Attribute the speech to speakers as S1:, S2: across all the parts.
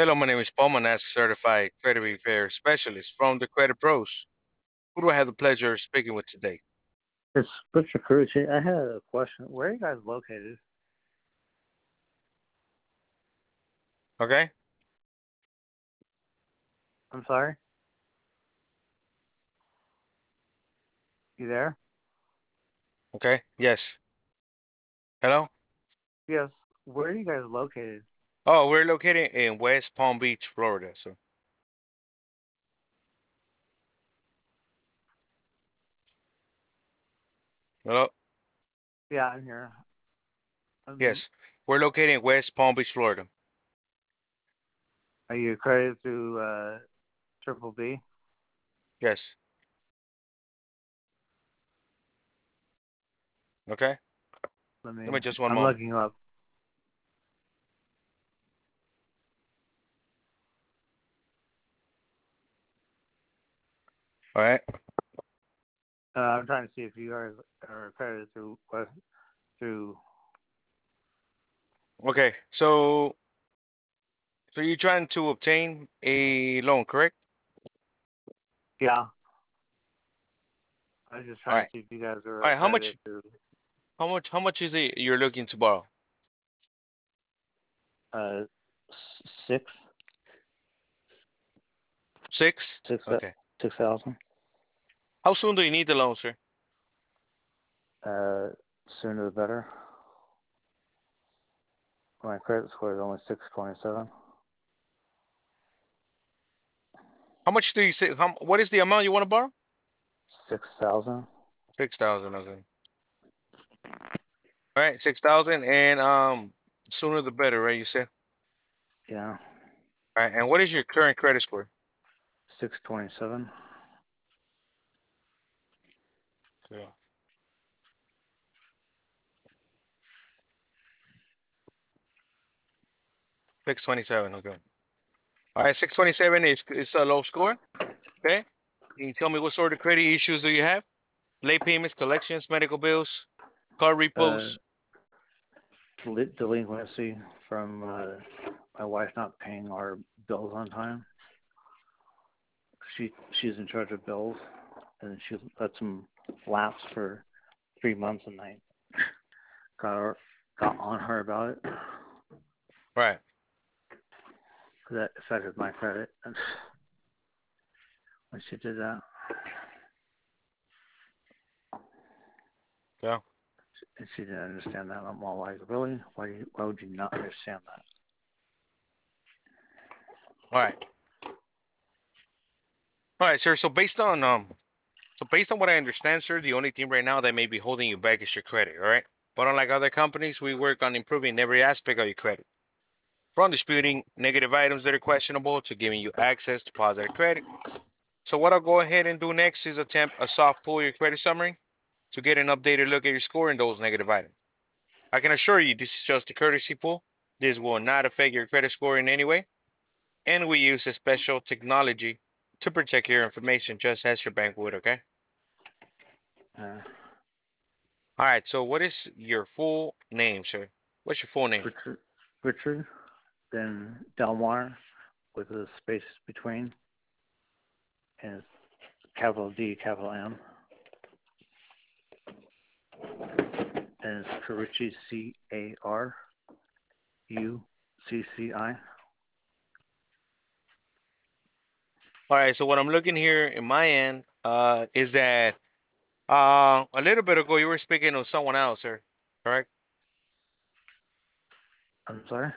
S1: Hello, my name is Paul Manask, certified credit repair specialist from the Credit Pros. Who do I have the pleasure of speaking with today?
S2: It's Butcher Carucci. I had a question. Where are you guys located?
S1: Okay.
S2: I'm sorry? You there?
S1: Okay. Yes. Hello.
S2: Yes. Where are you guys located?
S1: Oh, we're located in West Palm Beach, Florida. So, hello.
S2: Yeah, I'm here. Um,
S1: Yes, we're located in West Palm Beach, Florida.
S2: are you accredited through Triple B?
S1: Yes. Okay. Give me just one
S2: I'm
S1: moment.
S2: looking up.
S1: All right.
S2: I'm trying to see if you guys are accredited through.
S1: Okay. So you're trying to obtain a loan, correct?
S2: Yeah. I was just
S1: All
S2: trying to
S1: right.
S2: see if you guys are
S1: All right. How much?
S2: accredited through
S1: How much is it you're looking to borrow?
S2: uh, six,
S1: Six.
S2: six,
S1: Okay.
S2: 6,000.
S1: How soon do you need the loan, sir?
S2: Uh, Sooner the better. My credit score is only 627.
S1: How much do you say? What is the amount you want to borrow?
S2: 6,000.
S1: 6,000. Okay. All right, 6,000, and sooner the better, right? You said.
S2: Yeah.
S1: All right, and what is your current credit score?
S2: 627.
S1: Yeah. 627. Okay. All right, 627 is a low score. Okay. Can you tell me what sort of credit issues do you have? Late payments, collections, medical bills, car
S2: Uh,
S1: repos.
S2: Delinquency from my wife not paying our bills on time. She's in charge of bills, and she lets them lapse for 3 months, and I got on her about it.
S1: Right.
S2: That affected my credit, and when she did that,
S1: Yeah.
S2: and she didn't understand that. I'm all like, really? Why would you not understand that?
S1: All right. All right, sir. So based on what I understand, sir, the only thing right now that may be holding you back is your credit. All right. But unlike other companies, we work on improving every aspect of your credit, from disputing negative items that are questionable to giving you access to positive credit. So what I'll go ahead and do next is attempt a soft pull your credit summary to get an updated look at your score and those negative items. I can assure you this is just a courtesy pull. This will not affect your credit score in any way, and we use a special technology to protect your information just as your bank would, okay?
S2: Uh,
S1: All right, so what is your full name, sir? What's your full name?
S2: Richard, then Delmar with a space between, and it's capital D, capital M, and it's Carucci, Carucci.
S1: All right, so what I'm looking here in my end is that a little bit ago you were speaking to someone else, sir. Correct?
S2: I'm sorry?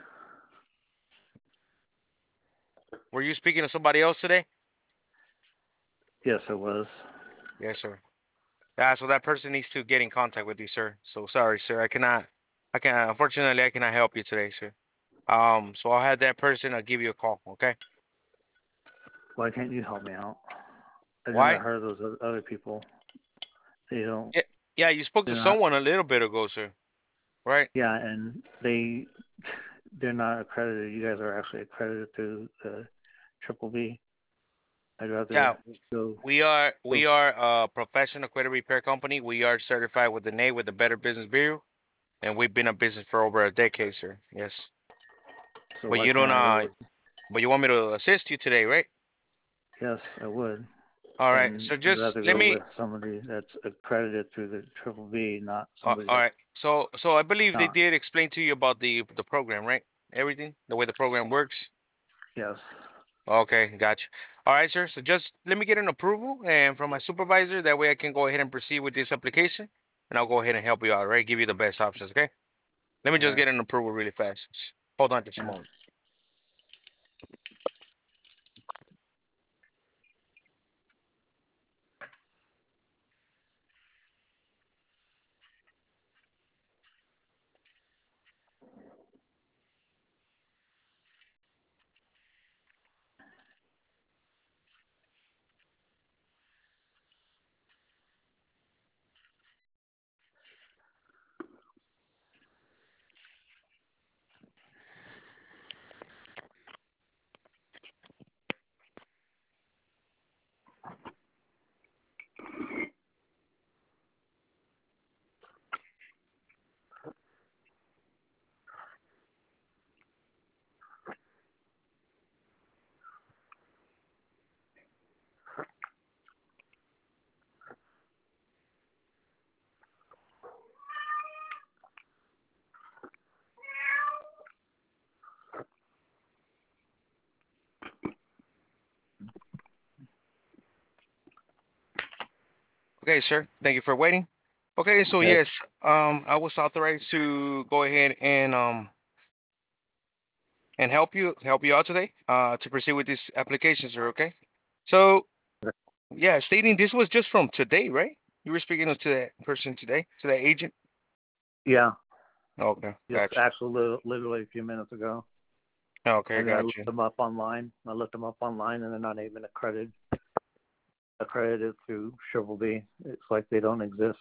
S1: Were you speaking to somebody else today?
S2: Yes, it was.
S1: Yes, sir. Yeah, so that person needs to get in contact with you, sir. So sorry, sir. Unfortunately, I cannot help you today, sir. So I'll have that person, I'll give you a call, okay?
S2: Why can't you help me out? I've never
S1: Why?
S2: heard of those other people. They don't,
S1: Yeah, yeah, you spoke to
S2: they're not,
S1: someone a little bit ago, sir. Right?
S2: yeah, and they're not accredited. You guys are actually accredited through the Triple B. I'd
S1: Yeah,
S2: rather go,
S1: we
S2: go,
S1: are a professional credit repair company. We are certified with the NA with the Better Business Bureau, and we've been in business for over a decade, sir. Yes.
S2: so
S1: But
S2: why
S1: you don't
S2: can't I go with,
S1: But you want me to assist you today, right?
S2: Yes, I would.
S1: All right.
S2: And
S1: So
S2: I'd
S1: just
S2: rather
S1: let
S2: go
S1: me.
S2: with somebody that's accredited through the Triple B, not somebody
S1: All
S2: that's
S1: right. So I believe they
S2: not.
S1: did explain to you about the program, right? Everything, the way the program works.
S2: Yes.
S1: Okay, gotcha. All right, sir. So just let me get an approval and from my supervisor. That way I can go ahead and proceed with this application, and I'll go ahead and help you out. Right, give you the best options. Okay. Let me just
S2: Okay.
S1: get an approval really fast. Hold on just a
S2: Yeah.
S1: moment. Okay, sir. Thank you for waiting. Okay, so
S2: Okay.
S1: yes, I was authorized to go ahead and help you out today, to proceed with this application, sir. Okay. So yeah, stating this was just from today, right? You were speaking to that person today, to that agent.
S2: Yeah.
S1: Okay,
S2: Just
S1: gotcha.
S2: actually literally a few minutes ago.
S1: Okay,
S2: And I
S1: gotcha.
S2: looked them up online. And they're not even accredited through Triple B. It's like they don't exist.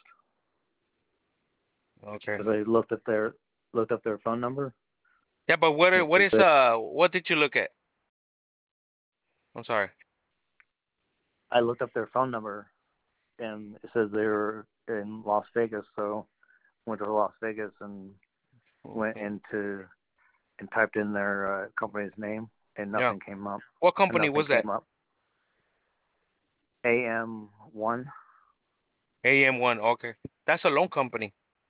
S1: Okay.
S2: But I looked up their phone number.
S1: Yeah, but
S2: And
S1: what
S2: it
S1: is
S2: says
S1: what did you look at? I'm sorry.
S2: I looked up their phone number, and it says they were in Las Vegas. So went to Las Vegas and went
S1: Mhm.
S2: into and typed in their company's name, and
S1: Yeah.
S2: nothing came up.
S1: What
S2: And
S1: company
S2: nothing
S1: was that?
S2: came up. AM1.
S1: AM1. Okay. That's a loan company.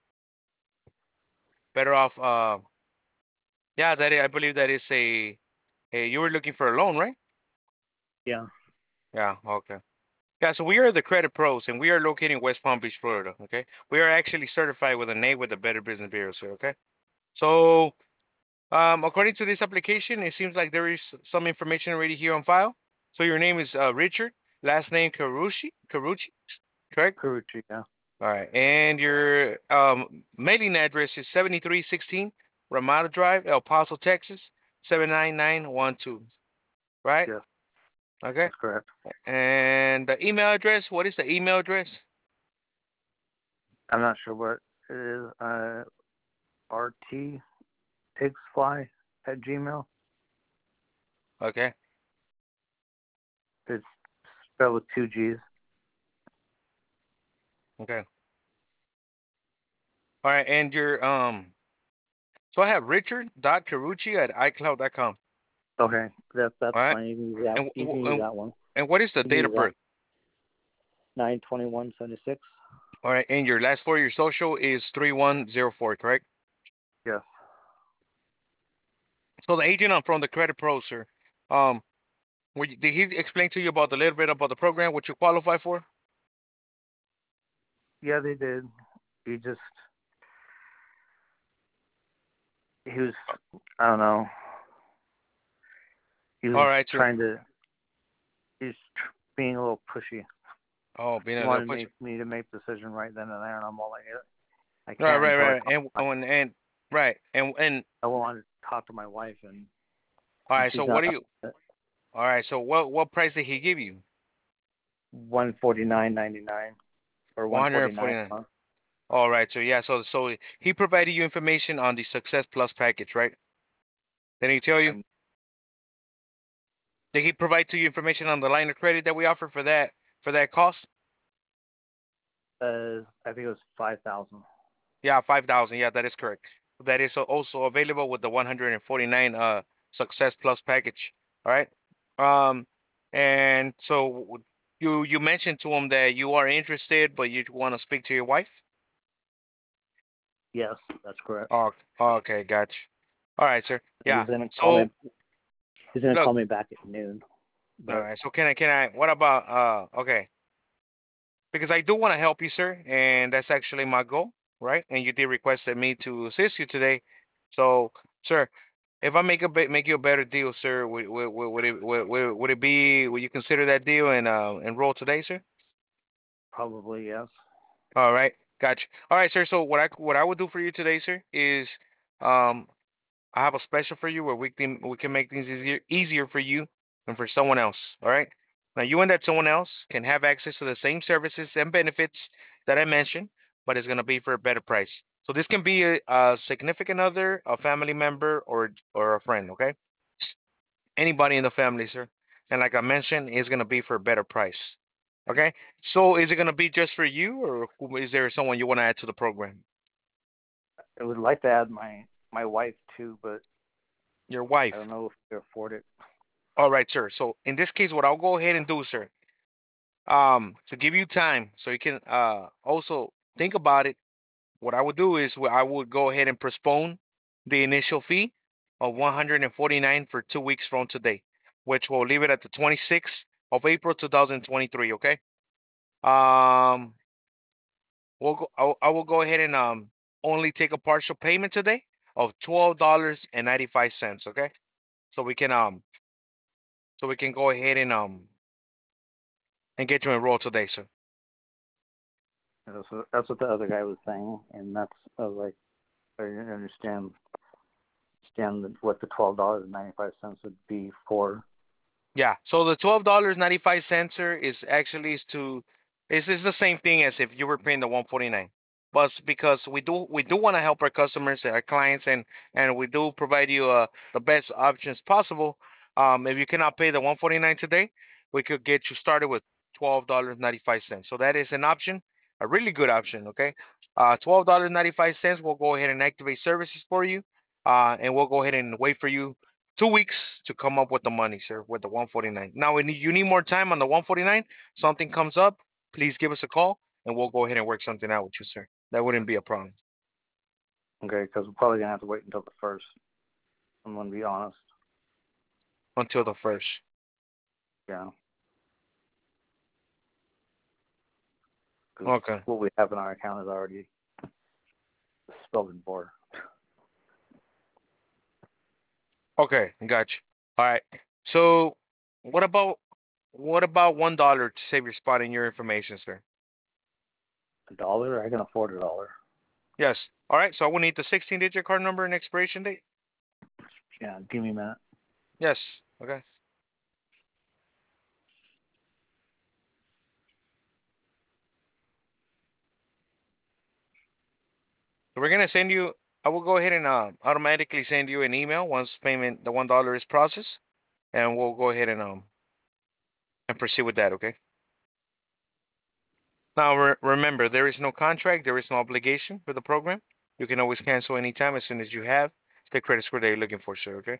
S1: Better off. Yeah, I believe that is you were looking for a loan, right?
S2: Yeah.
S1: Yeah. Okay. Yeah. So we are the Credit Pros, and we are located in West Palm Beach, Florida. Okay. We are actually certified with an A with the Better Business Bureau, sir. Okay. So, according to this application, it seems like there is some information already here on file. So your name is Richard, last name Carucci, correct?
S2: Karuchi, yeah.
S1: All right. And your mailing address is 7316 Ramada Drive, El Paso, Texas, 79912. Right?
S2: Yes,
S1: Okay.
S2: that's correct.
S1: And the email address, what is the email address?
S2: I'm not sure what it is. RT Pigsfly at Gmail.
S1: Okay.
S2: It's spelled with two G's.
S1: Okay. All right. And your so I have richard.carucci at icloud.com.
S2: Okay, that's
S1: All right.
S2: fine. You can use that.
S1: And,
S2: You can use that one.
S1: and what is the
S2: You can
S1: date
S2: use
S1: of
S2: that.
S1: birth?
S2: 9/21/76.
S1: All right. And your last four, your social is 3104, correct?
S2: Yes.
S1: So the agent from the Credit Pro, sir. Um, did he explain to you about a little bit about the program, what you qualify for?
S2: Yeah, they did. He just he was I don't know. He
S1: All
S2: was
S1: right, sir.
S2: trying to. He's being a little pushy.
S1: Oh, being
S2: He
S1: a little
S2: wanted
S1: push.
S2: me to make the decision right then and there, and I'm all like, I
S1: Right,
S2: can't
S1: right,
S2: until I
S1: right.
S2: talk.
S1: And right, and
S2: I want to talk to my wife,
S1: all
S2: and
S1: right. So
S2: she's
S1: what
S2: not
S1: do you? All right. So what price did he give you?
S2: 149.99 or 149 a
S1: 149.
S2: month.
S1: All right. So yeah. So he provided you information on the Success Plus package, right? Did he tell you?
S2: And
S1: Did he provide to you information on the line of credit that we offer for that cost?
S2: I think it was 5,000.
S1: Yeah, 5,000. Yeah, that is correct. That is also available with the 149 Success Plus package. All right. Um, and so you mentioned to him that you are interested, but you want to speak to your wife.
S2: Yes, that's correct.
S1: Oh, okay, gotcha. All right, sir.
S2: He's
S1: Yeah.
S2: gonna call me.
S1: So
S2: He's gonna
S1: look,
S2: call me back at noon.
S1: all
S2: But
S1: right. So can I? What about Okay, because I do want to help you, sir, and that's actually my goal, right? And you did requested me to assist you today. So, sir, if I make you a better deal, sir, would it be would you consider that deal and enroll today, sir?
S2: probably yes.
S1: All right, gotcha. All right, sir. So what I would do for you today, sir, is um I have a special for you where we can make things easier for you and for someone else. All right. Now you and that someone else can have access to the same services and benefits that I mentioned, but it's gonna be for a better price. So this can be a significant other, a family member, or a friend. Okay, anybody in the family, sir. And like I mentioned, it's gonna be for a better price. Okay. So is it gonna be just for you, or is there someone you want to add to the program?
S2: I would like to add my wife too, but
S1: Your
S2: I don't
S1: wife.
S2: know if we can afford it.
S1: All right, sir. So in this case, what I'll go ahead and do, sir, to give you time so you can also think about it, what I would do is I would go ahead and postpone the initial fee of 149 for 2 weeks from today, which will leave it at the 26th of April 2023. Okay. Um, I will go ahead and only take a partial payment today of $12.95. Okay. So we can go ahead and get you enrolled today, sir.
S2: That's what the other guy was saying, and that's I was like, I didn't understand what the $12.95 would be for.
S1: Yeah. So the $12.95 sir is actually is the same thing as if you were paying the 149. But because we do want to help our customers, our clients, and we do provide you the best options possible. If you cannot pay the 149 today, we could get you started with $12.95. So that is an option, a really good option. Okay. $12.95. We'll go ahead and activate services for you. And we'll go ahead and wait for you 2 weeks to come up with the money, sir, with the 149. Now, when you need more time on the 149, something comes up, please give us a call and we'll go ahead and work something out with you, sir. That wouldn't be a problem
S2: Okay, because we're probably gonna have to wait until the first. I'm gonna be honest.
S1: until the first.
S2: Yeah, because
S1: Okay.
S2: what we have in our account is already spoken for.
S1: Okay, gotcha. All right. So, what about $1 to save your spot in your information, sir?
S2: $1, I can afford $1.
S1: Yes. All right. So I will need the 16-digit card number and expiration date.
S2: Yeah, give me a minute.
S1: Yes. Okay. So we're gonna send you. I will go ahead and automatically send you an email once payment the $1 is processed, and we'll go ahead and proceed with that. Okay. Now remember, there is no contract, there is no obligation for the program. You can always cancel anytime as soon as you have the credit score that you're looking for, sir. Okay.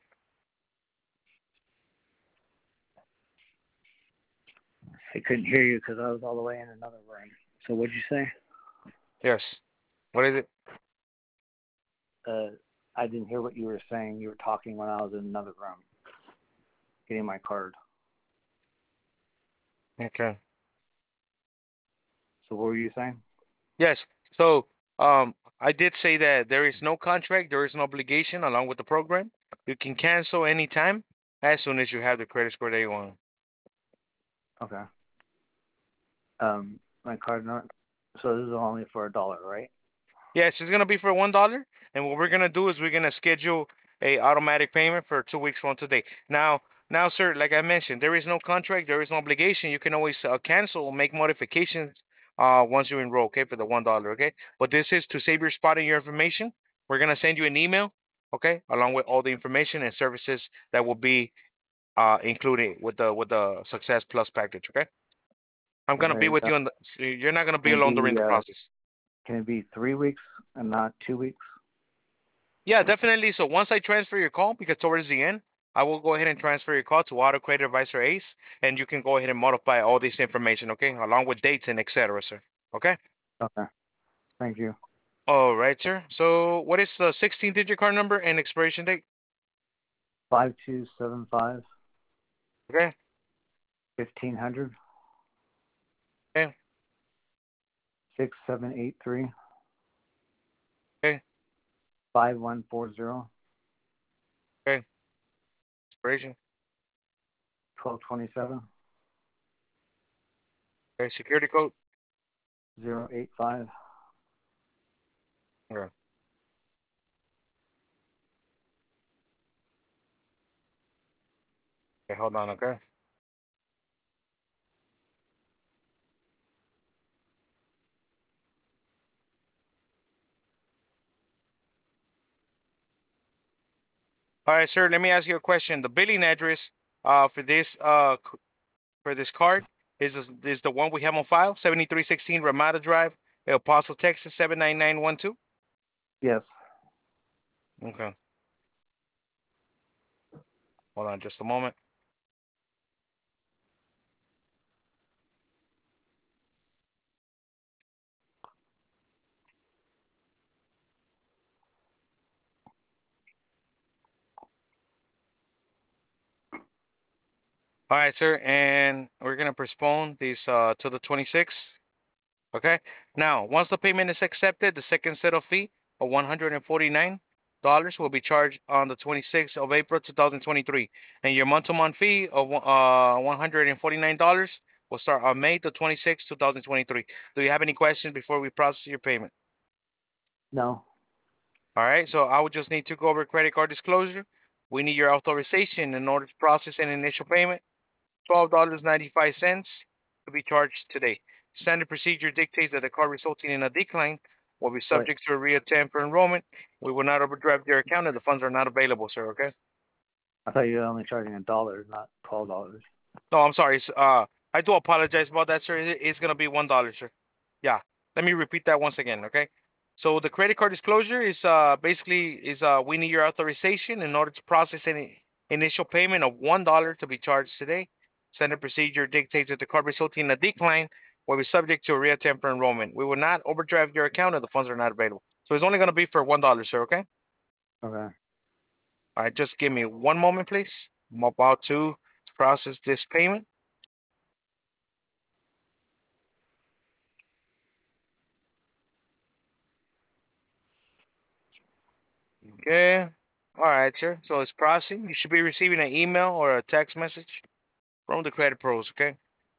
S2: I couldn't hear you because I was all the way in another room. So what'd you say?
S1: Yes. What is it?
S2: Uh, I didn't hear what you were saying. You were talking when I was in another room getting my card.
S1: Okay.
S2: So what were you saying?
S1: Yes. So I did say that there is no contract, there is no obligation along with the program. You can cancel anytime as soon as you have the credit score that you want.
S2: Okay. My card not. So this is only for $1, right?
S1: Yes, it's gonna be for $1, and what we're gonna do is we're gonna schedule a automatic payment for 2 weeks from today. Now, sir, like I mentioned, there is no contract, there is no obligation. You can always cancel or make modifications once you enroll, okay, for the $1, okay. But this is to save your spot and your information. We're gonna send you an email, okay, along with all the information and services that will be included with the Success Plus package, okay. I'm gonna be
S2: Okay.
S1: with you on the. You're not gonna be
S2: Can it
S1: alone during
S2: be
S1: the process.
S2: 3 weeks and not 2 weeks?
S1: Yeah, definitely. So once I transfer your call, because towards the end, I will go ahead and transfer your call to Auto Credit Advisor Ace, and you can go ahead and modify all this information, okay, along with dates and etc., sir. Okay.
S2: Okay. Thank you.
S1: All right, sir. So, what is the 16-digit card number and expiration date?
S2: 5275
S1: Okay.
S2: 1500
S1: Okay.
S2: 6783
S1: Okay.
S2: 5140
S1: Okay. Expiration.
S2: 1227
S1: Okay. Security code.
S2: 085.
S1: Okay. Okay. Hold on. Okay. All right, sir. Let me ask you a question. The billing address for this card is the one we have on file, 7316 Ramada Drive, El Paso, Texas 79912.
S2: Yes.
S1: Okay. Hold on just a moment. All right, sir, and we're gonna postpone this to the 26th. Okay. Now, once the payment is accepted, the second set of fee of $149 will be charged on the 26th of April 2023, and your month-to-month fee of $149 will start on May the 26th, 2023. Do you have any questions before we process your payment?
S2: No.
S1: All right. So I would just need to go over credit card disclosure. We need your authorization in order to process an initial payment. $12.95 to be charged today. Standard procedure dictates that the card resulting in a decline will be
S2: Wait.
S1: subject to a reattempt for enrollment. We will not overdraft your account if the funds are not available, sir. Okay?
S2: I thought you were only charging $1, not $12.
S1: No, I'm sorry. I do apologize about that, sir. It's gonna be $1, sir. Yeah. Let me repeat that once again, okay? So the credit card disclosure is basically we need your authorization in order to process any initial payment of $1 to be charged today. Standard procedure dictates that the card resulting in a decline will be subject to a reattempt for enrollment. We will not overdraft your account if the funds are not available. So it's only gonna be for $1, sir. Okay.
S2: Okay.
S1: All right. Just give me one moment, please. I'm about to process this payment. Okay. All right, sir. So it's processing. You should be receiving an email or a text message from the credit pros. Okay.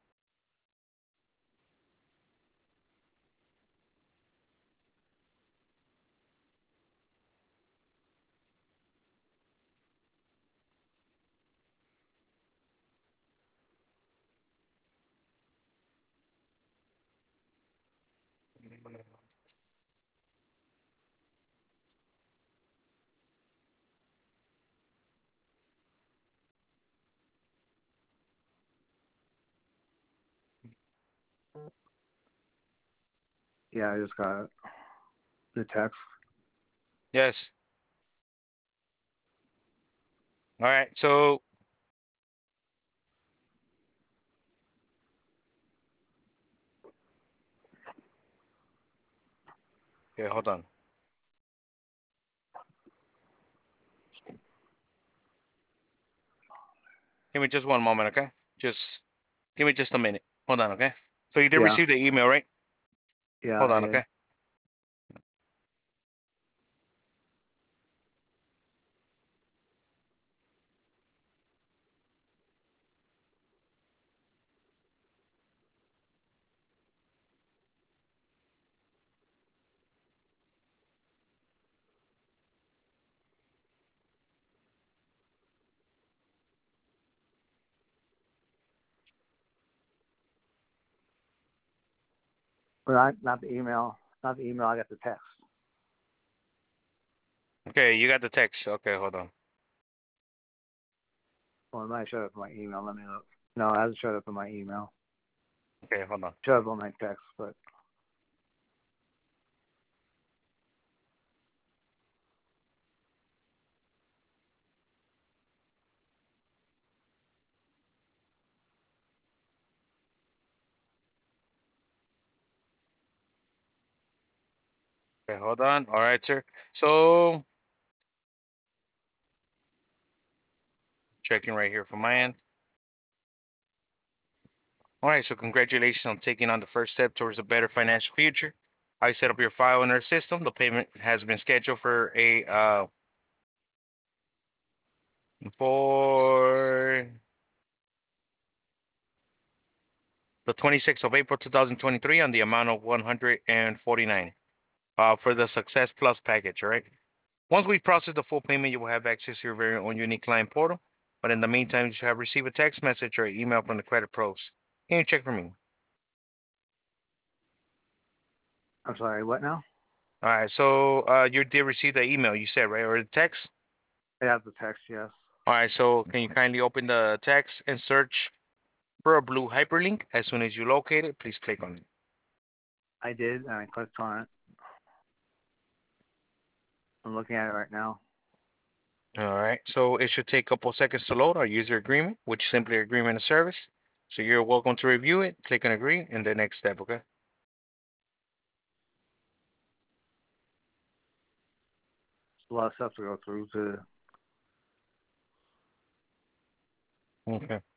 S2: Yeah, I just got the text.
S1: Yes. All right. So yeah, hold on. Give me just one moment, okay? Just give me just a minute. Hold on, okay? So you did
S2: Yeah.
S1: receive the email, right?
S2: Yeah,
S1: Hold
S2: I
S1: on,
S2: did.
S1: okay?
S2: But not the email. Not the email. I got the text.
S1: Okay, you got the text. Okay, hold on.
S2: Well, it might show up in my email. Let me look. No, it hasn't showed up in my email.
S1: Okay, hold on.
S2: Showed up on my text, but
S1: Okay, hold on. All right, sir. So checking right here from my end. All right, so congratulations on taking on the first step towards a better financial future. I set up your file in our system. The payment has been scheduled for for the 26th of April 2023 on the amount of 149 for the Success Plus package, all right? Once we process the full payment, you will have access to your very own unique client portal. But in the meantime, you should have received a text message or email from the credit pros. Can you check for me?
S2: I'm sorry, what now?
S1: All right, so you did receive the email you said, right? Or the text?
S2: I have the text, yes.
S1: All right, so can you kindly open the text and search for a blue hyperlink? As soon as you locate it, please click on it.
S2: I did, and I clicked on it. I'm looking at it right now.
S1: All right, so it should take a couple seconds to load our user agreement, which is simply agreement of service. So you're welcome to review it, click on agree, and the next step, okay?
S2: There's a lot of stuff to go through.
S1: Okay.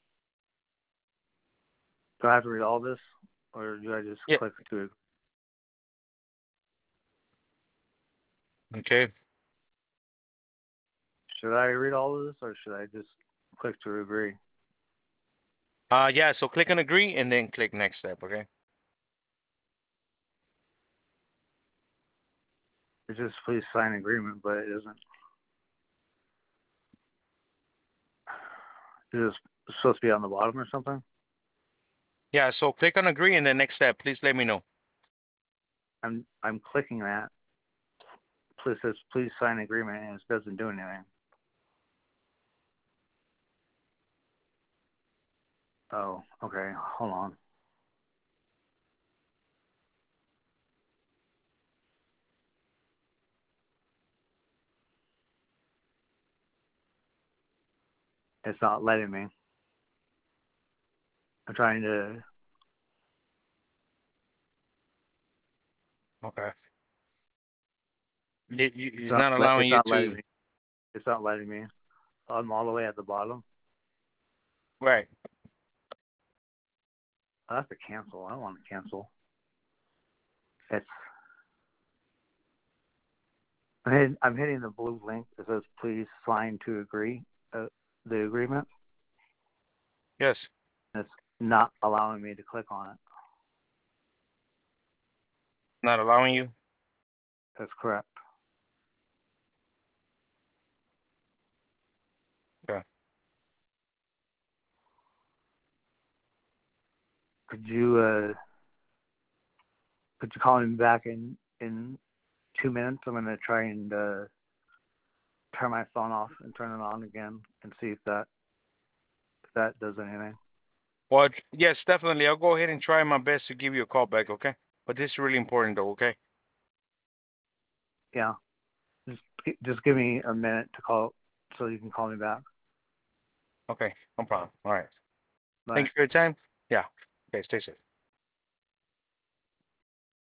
S2: Do I have to read all this, or do I just
S1: Yeah.
S2: click to it?
S1: Okay.
S2: Should I read all of this, or should I just click to agree?
S1: Yeah, so click on agree and then click next step, okay?
S2: It just please sign agreement, but it isn't. Is it supposed to be on the bottom or something?
S1: Yeah, so click on agree and then next step. Please let me know.
S2: I'm clicking that. Please says please sign agreement, and it doesn't do anything. Oh, okay. Hold on. It's not letting me. I'm trying to.
S1: Okay. It's not allowing
S2: It's
S1: you
S2: not letting
S1: to.
S2: me. It's not letting me. I'm all the way at the bottom.
S1: Right.
S2: I have to cancel. I don't want to cancel. It's. I'm hitting the blue link that says please sign to agree. The agreement.
S1: Yes.
S2: It's not allowing me to click on it.
S1: Not allowing you.
S2: That's correct.
S1: Okay.
S2: Could you call me back in 2 minutes? I'm gonna try and turn my phone off and turn it on again and see if that does anything.
S1: Well, yes, definitely. I'll go ahead and try my best to give you a call back, okay? But this is really important though, okay?
S2: Yeah. Just give me a minute to call so you can call me back.
S1: Okay, no problem. All right. Thank
S2: Bye.
S1: you for your time. Yeah. Okay, stay safe.